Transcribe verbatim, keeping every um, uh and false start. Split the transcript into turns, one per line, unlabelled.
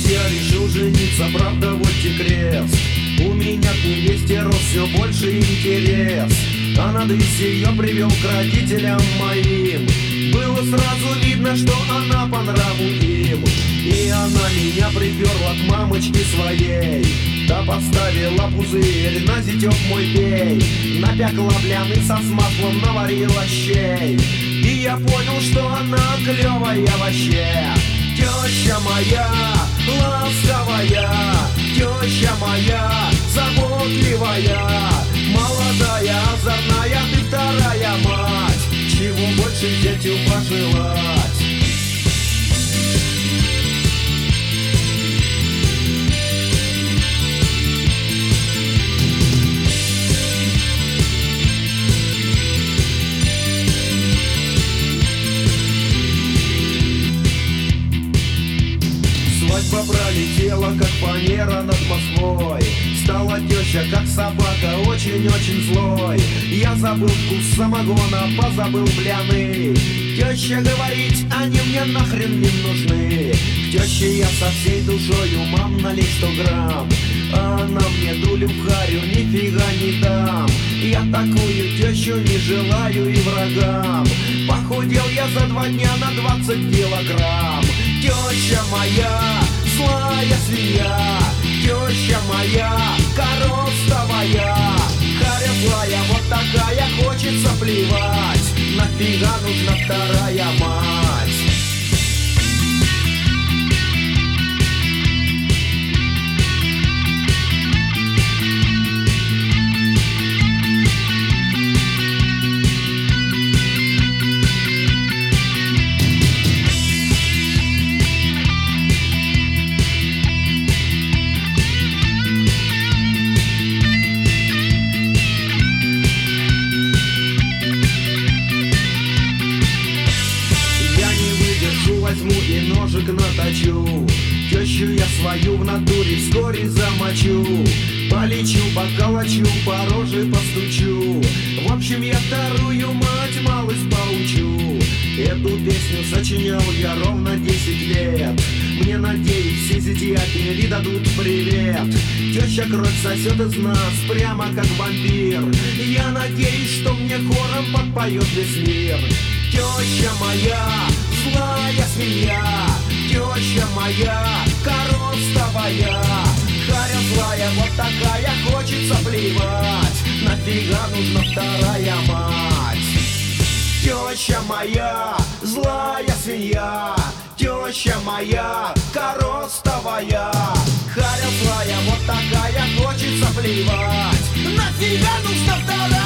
я решил жениться, правда вот и крест. У меня к невесте рос все больше интерес, а на дыс ее привел к родителям моим. Было сразу видно, что она по нраву им, и она меня приперла к мамочке своей. Та поставила пузырь на зятек мой пей, напекла бляны-со с маслом, наварила щей. И я понял, что она клевая вообще. Теща моя ласковая, теща моя заботливая, молодая, озорная, ты вторая мать. Чего больше зятю пожелать? Свадьба пролетела, как фанера над Москвой. Стала теща, как собака, очень-очень злой. Я забыл вкус самогона, позабыл бляны. Теща говорит, они мне нахрен не нужны. К теще я со всей душою, мам, налей сто грамм. А она мне дулю в харю, нифига не дам. Я такую тещу не желаю и врагам. Похудел я за два дня на двадцать килограмм. Теща моя злая свинья, теща моя коростовая. Харя злая, вот такая, хочется плевать. Нафига нужна вторая мать? Возьму и ножик наточу, тещу я свою в натуре вскоре замочу. Полечу, поколочу, по роже постучу. В общем, я вторую мать малость поучу. Эту песню сочинял я ровно десять лет. Мне, надеюсь, все зятья передадут привет. Теща кровь сосет из нас, прямо как вампир. Я надеюсь, что мне хором подпоет весь мир. Теща моя злая свинья, теща моя коростовая. Харя злая, вот такая, хочется плевать. Нафига нужна вторая мать? Теща моя злая свинья, теща моя коростовая. Харя злая, вот такая, хочется плевать. Нафига нужна вторая?